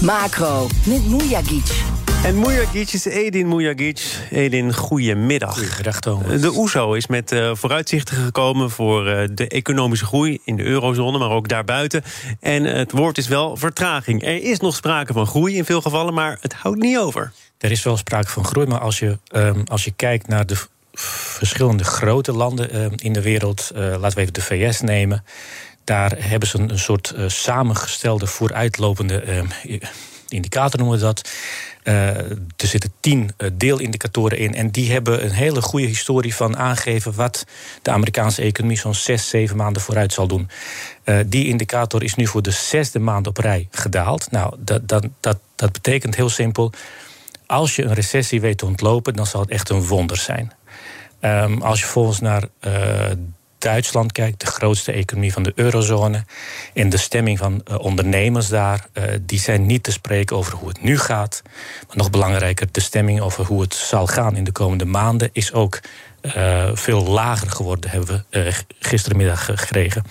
Macro, met Mujagic. En Mujagic is Edin Mujagic. Edin, goedemiddag. Goedemiddag, Thomas. De OESO is met vooruitzichten gekomen voor de economische groei in de eurozone, maar ook daarbuiten. En het woord is wel vertraging. Er is nog sprake van groei in veel gevallen, maar het houdt niet over. Er is wel sprake van groei, maar als je kijkt naar de verschillende grote landen in de wereld, laten we even de VS nemen, daar hebben ze een soort samengestelde vooruitlopende indicator, noemen we dat. Er zitten 10 deelindicatoren in. En die hebben een hele goede historie van aangeven wat de Amerikaanse economie zo'n 6-7 maanden vooruit zal doen. Die indicator is nu voor de 6e maand op rij gedaald. Nou, dat betekent heel simpel, als je een recessie weet te ontlopen, dan zal het echt een wonder zijn. Als je volgens naar Duitsland kijkt, de grootste economie van de eurozone, en de stemming van ondernemers daar, die zijn niet te spreken over hoe het nu gaat. Maar nog belangrijker, de stemming over hoe het zal gaan in de komende maanden is ook veel lager geworden, hebben we gisterenmiddag gekregen.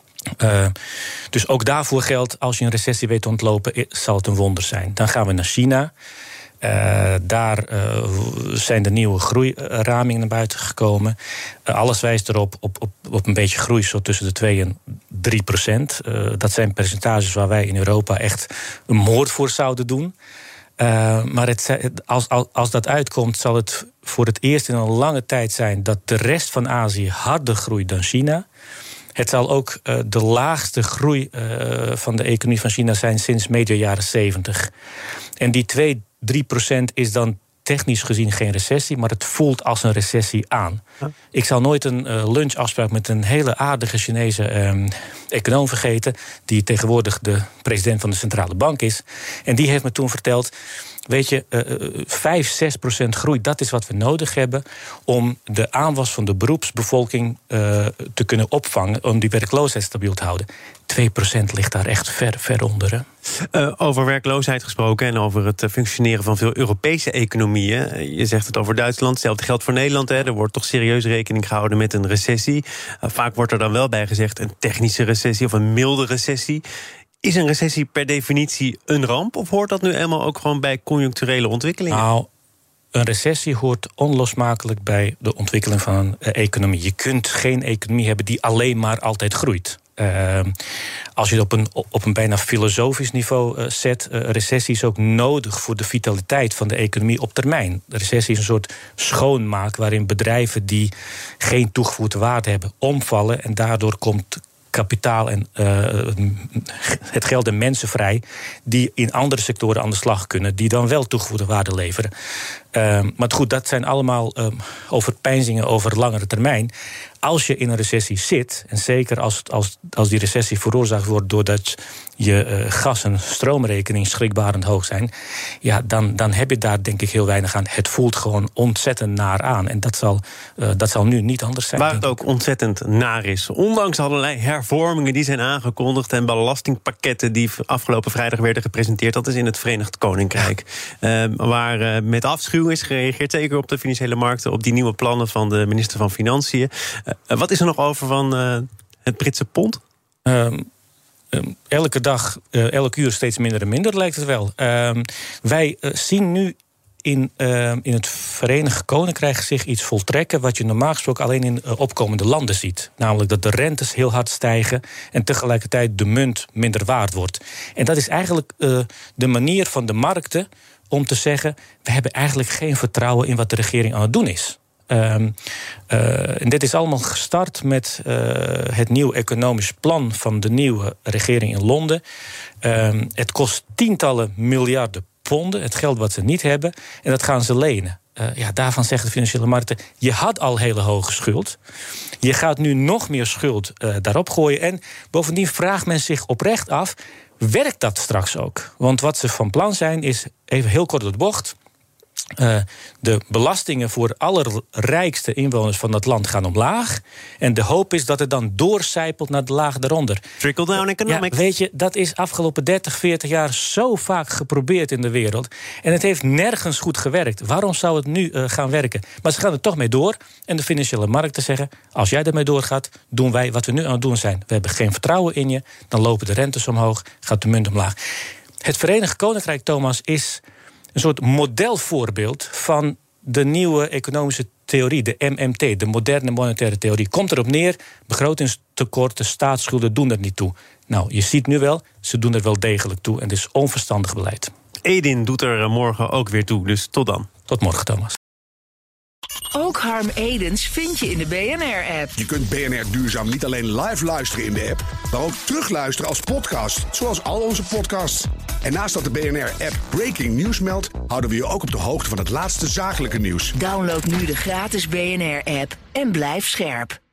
Dus ook daarvoor geldt, als je een recessie weet te ontlopen, zal het een wonder zijn. Dan gaan we naar China. Daar zijn de nieuwe groeiramingen naar buiten gekomen. Alles wijst erop op een beetje groei, zo tussen de 2 en 3%. Dat zijn percentages waar wij in Europa echt een moord voor zouden doen. Maar als dat uitkomt, zal het voor het eerst in een lange tijd zijn dat de rest van Azië harder groeit dan China. Het zal ook de laagste groei van de economie van China zijn sinds medio jaren 70. En die 2-3% is dan technisch gezien geen recessie, maar het voelt als een recessie aan. Ja. Ik zal nooit een lunchafspraak met een hele aardige Chinese econoom vergeten, die tegenwoordig de president van de centrale bank is. En die heeft me toen verteld, weet je, 5-6% groei, dat is wat we nodig hebben om de aanwas van de beroepsbevolking te kunnen opvangen, om die werkloosheid stabiel te houden. 2% ligt daar echt ver onder. Over werkloosheid gesproken en over het functioneren van veel Europese economieën. Je zegt het over Duitsland, hetzelfde geldt voor Nederland. Hè. Er wordt toch serieus rekening gehouden met een recessie. Vaak wordt er dan wel bij gezegd een technische recessie of een milde recessie. Is een recessie per definitie een ramp, of hoort dat nu eenmaal ook gewoon bij conjuncturele ontwikkelingen? Nou, een recessie hoort onlosmakelijk bij de ontwikkeling van een economie. Je kunt geen economie hebben die alleen maar altijd groeit. Als je het op een bijna filosofisch niveau zet, recessie is ook nodig voor de vitaliteit van de economie op termijn. De recessie is een soort schoonmaak waarin bedrijven die geen toegevoegde waarde hebben omvallen en daardoor komt kapitaal en het geld en mensen vrij die in andere sectoren aan de slag kunnen, die dan wel toegevoegde waarde leveren. Maar goed, dat zijn allemaal overpeinzingen over langere termijn. Als je in een recessie zit, en zeker als die recessie veroorzaakt wordt doordat je gas- en stroomrekening schrikbarend hoog zijn, ja, dan heb je daar denk ik heel weinig aan. Het voelt gewoon ontzettend naar aan. En dat zal nu niet anders zijn. Waar het ook ontzettend naar is. Ondanks allerlei hervormingen die zijn aangekondigd en belastingpakketten die afgelopen vrijdag werden gepresenteerd, dat is in het Verenigd Koninkrijk. Waar met afschuw is gereageerd, zeker op de financiële markten, op die nieuwe plannen van de minister van Financiën. Wat is er nog over van het Britse pond? Elke dag, elk uur steeds minder en minder, lijkt het wel. Wij zien nu in het Verenigd Koninkrijk zich iets voltrekken wat je normaal gesproken alleen in opkomende landen ziet. Namelijk dat de rentes heel hard stijgen en tegelijkertijd de munt minder waard wordt. En dat is eigenlijk de manier van de markten om te zeggen, we hebben eigenlijk geen vertrouwen in wat de regering aan het doen is. En dit is allemaal gestart met het nieuwe economisch plan van de nieuwe regering in Londen. Het kost tientallen miljarden ponden, het geld wat ze niet hebben, en dat gaan ze lenen. Daarvan zeggen de financiële markten, je had al hele hoge schuld. Je gaat nu nog meer schuld daarop gooien. En bovendien vraagt men zich oprecht af, werkt dat straks ook? Want wat ze van plan zijn is, even heel kort door de bocht, de belastingen voor de allerrijkste inwoners van dat land gaan omlaag. En de hoop is dat het dan doorcijpelt naar de laag daaronder. Trickle-down economics. Ja, weet je, dat is afgelopen 30, 40 jaar zo vaak geprobeerd in de wereld. En het heeft nergens goed gewerkt. Waarom zou het nu gaan werken? Maar ze gaan er toch mee door. En de financiële markten zeggen, als jij ermee doorgaat, doen wij wat we nu aan het doen zijn. We hebben geen vertrouwen in je. Dan lopen de rentes omhoog, gaat de munt omlaag. Het Verenigd Koninkrijk, Thomas, is een soort modelvoorbeeld van de nieuwe economische theorie, de MMT, de moderne monetaire theorie. Komt erop neer, begrotingstekorten, staatsschulden doen er niet toe. Nou, je ziet nu wel, ze doen er wel degelijk toe en het is onverstandig beleid. Edin doet er morgen ook weer toe, dus tot dan. Tot morgen, Thomas. Ook Harm Edens vind je in de BNR-app. Je kunt BNR Duurzaam niet alleen live luisteren in de app, maar ook terugluisteren als podcast, zoals al onze podcasts. En naast dat de BNR-app Breaking News meldt, houden we je ook op de hoogte van het laatste zakelijke nieuws. Download nu de gratis BNR-app en blijf scherp.